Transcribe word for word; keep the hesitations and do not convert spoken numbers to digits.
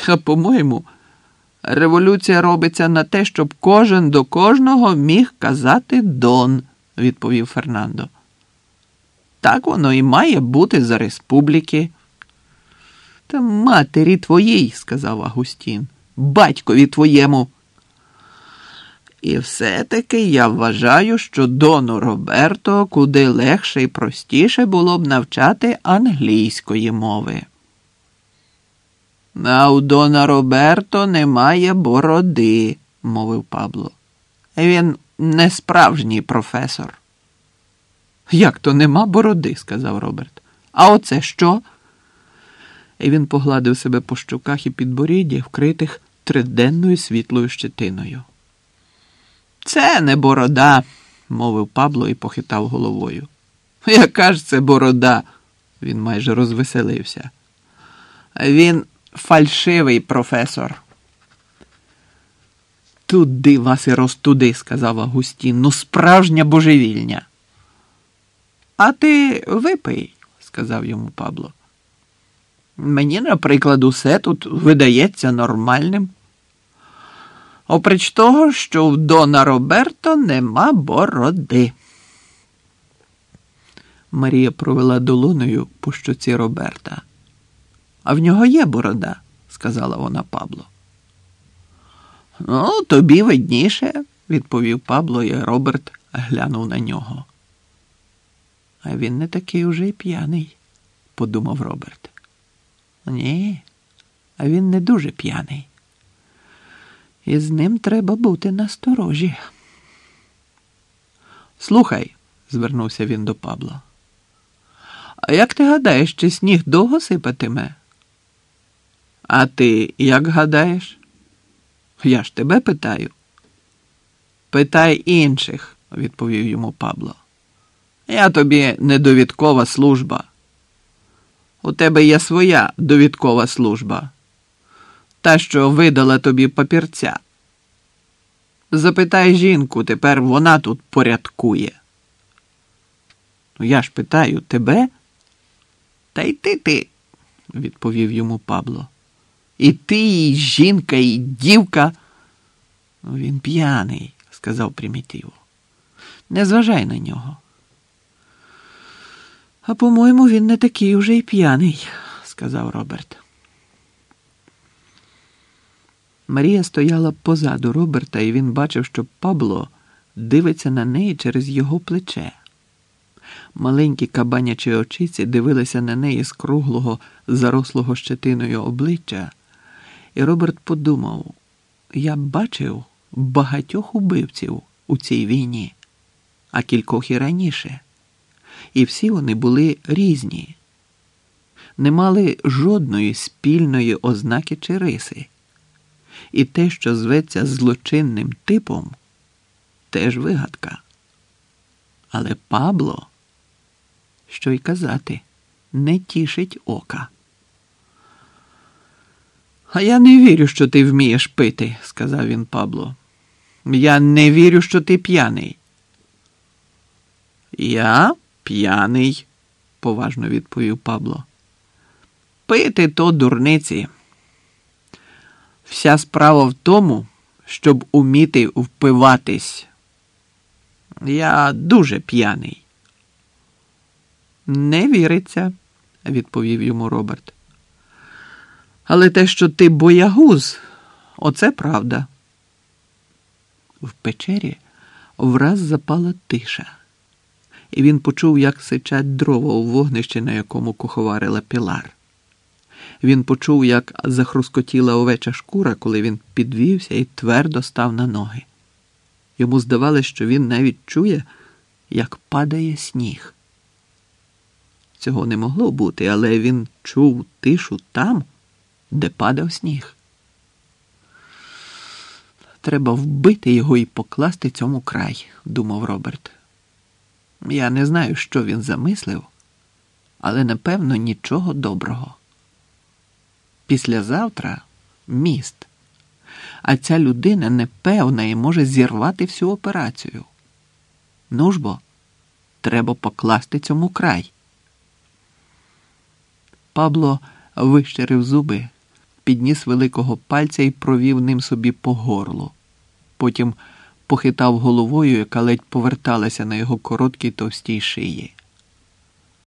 А по-моєму, революція робиться на те, щоб кожен до кожного міг казати «Дон», відповів Фернандо. Так воно і має бути за республіки. Та матері твоїй, сказав Агустін, батькові твоєму. І все-таки я вважаю, що Дону Роберто куди легше і простіше було б навчати англійської мови. А у Дона Роберто немає бороди, мовив Пабло. Він не справжній професор. Як то нема бороди, сказав Роберт. А оце що? І він погладив себе по щоках і підборідді, вкритих триденною світлою щетиною. Це не борода, мовив Пабло і похитав головою. Яка ж це борода? Він майже розвеселився. Він фальшивий професор. Туди вас і розтуди, сказав Агустін. Ну, справжня божевільня. А ти випий, сказав йому Пабло. Мені, наприклад, усе тут видається нормальним. Оприч того, що в Дона Роберто нема бороди. Марія провела долоною по щоці Роберта. А в нього є борода, сказала вона Пабло. Ну, тобі видніше, відповів Пабло, і Роберт глянув на нього. А він не такий уже й п'яний, подумав Роберт. Ні, а він не дуже п'яний. І з ним треба бути насторожі. Слухай, звернувся він до Пабло. А як ти гадаєш, чи сніг довго сипатиме? А ти як гадаєш? Я ж тебе питаю. Питай інших, відповів йому Пабло. Я тобі не довідкова служба. У тебе є своя довідкова служба. Та, що видала тобі папірця. Запитай жінку, тепер вона тут порядкує. Ну, я ж питаю тебе. Та й ти ти, відповів йому Пабло. І ти, і жінка, і дівка. Він п'яний, сказав Примітиво. Не зважай на нього. А по-моєму, він не такий уже й п'яний, сказав Роберт. Марія стояла позаду Роберта, і він бачив, що Пабло дивиться на неї через його плече. Маленькі кабанячі очиці дивилися на неї з круглого, зарослого щетиною обличчя, і Роберт подумав, я бачив багатьох убивців у цій війні, а кількох і раніше. І всі вони були різні. Не мали жодної спільної ознаки чи риси. І те, що зветься злочинним типом, теж вигадка. Але Пабло, що й казати, не тішить ока. «А я не вірю, що ти вмієш пити», – сказав він Пабло. «Я не вірю, що ти п'яний». «Я п'яний», – поважно відповів Пабло. «Пити то дурниці. Вся справа в тому, щоб уміти впиватись. Я дуже п'яний». «Не віриться», – відповів йому Роберт. «Але те, що ти боягуз, оце правда». В печері враз запала тиша, і він почув, як сичать дрова у вогнищі, на якому куховарила Пілар. Він почув, як захрускотіла овеча шкура, коли він підвівся і твердо став на ноги. Йому здавалося, що він навіть чує, як падає сніг. Цього не могло бути, але він чув тишу там, де падав сніг. «Треба вбити його і покласти цьому край», – думав Роберт. Я не знаю, що він замислив, але, напевно, нічого доброго. Післязавтра міст, а ця людина непевна і може зірвати всю операцію. Ну ж бо, треба покласти цьому край. Пабло вищерив зуби, підніс великого пальця і провів ним собі по горлу. Потім похитав головою, яка ледь поверталася на його короткій товстій шиї.